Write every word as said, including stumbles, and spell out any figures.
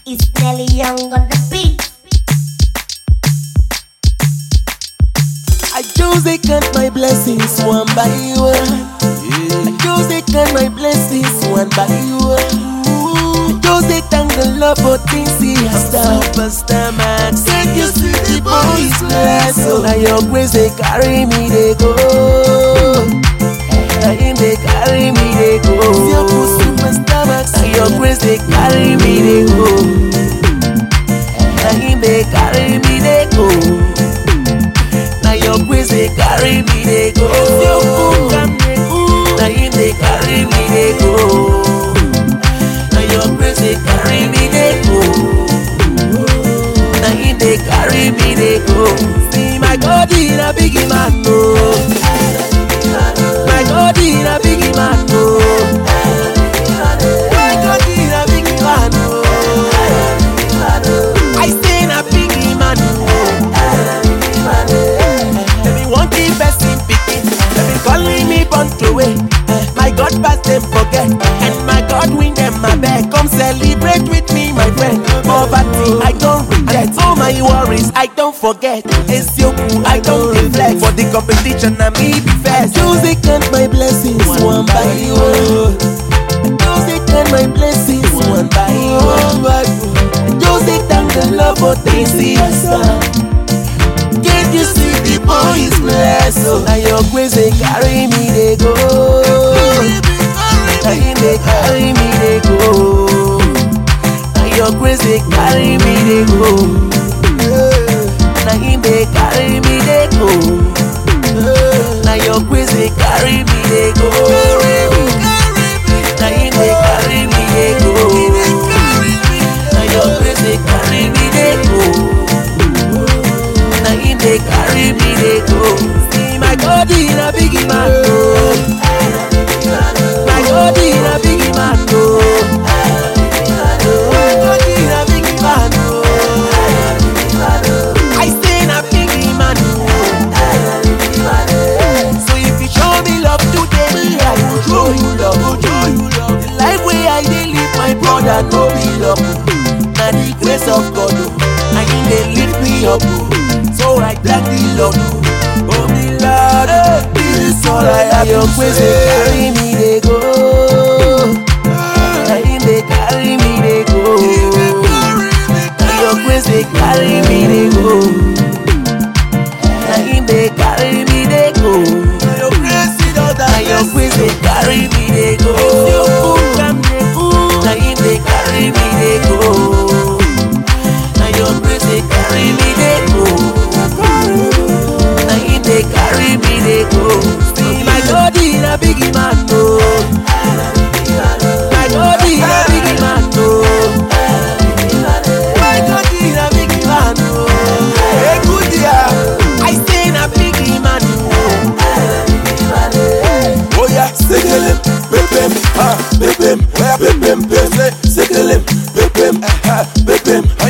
It's Nelly Young on the beat. I chose to count my blessings one by one. I chose to count my blessings one by one. I chose to thank the Lord for things He has done. Superstar man, said you see the boys bless. So now your grace they carry me, they go. Now Him they carry me, they go. Superstar man, now your grace they carry me, they go. Now Him they carry me, they go. Your grace they carry me, they go. Now Him they carry me, they go. Now your grace they carry me, they go. Now Him they carry me, they go. See my God in a big man, no. My God in a big man, no. My God in a big man, no. I stay in a big man, no. Calling me bunt away. My God pass them forget, and my God win them my back. Come celebrate with me, my friend. Poverty I don't reject, all my worries I don't forget. Ezioku I don't reflect. For the competition I me be first. Choose to count my blessings one by one. Choose to count my blessings one by one. Choose to thank the Lord for things He has done. Can't you see the boys bless? So now your grace they carry me, they go. Now Him they carry me, they go. Now your grace they carry me, they go. Now Him they carry me, they go. Now your grace they carry me, they go. Now Him they carry me, they go. Now your grace they carry me, they go. Now Him they carry me, they go. See my God in a big man, no. My God in a big man, no. My God in a big man, no. I stay in a big man, no. So if you show me love today, I will show you love, will show you love. The life way I dey live, my brother, no be love. Now the grace of God, I Him they lift me up. So I thank the Lord, oh me Lord, this is all I have. Your grace they carry me, they go. Now Him they carry me, they go. Now your grace they carry me, they go. Now Him they carry me, they go. Now your grace they carry me, they go. Now Him they carry me, they go. Now your grace they carry me, they go. Now Him they carry me, they go. See my God in a big man, no. My God in a big man, no. My God in a big man, no. Hey, good yeah. I stay in a big man, no. Oh yeah, sekelem, bebem, ha, bebem, bebem, bebem, sekelem, bebem, ha, bebem.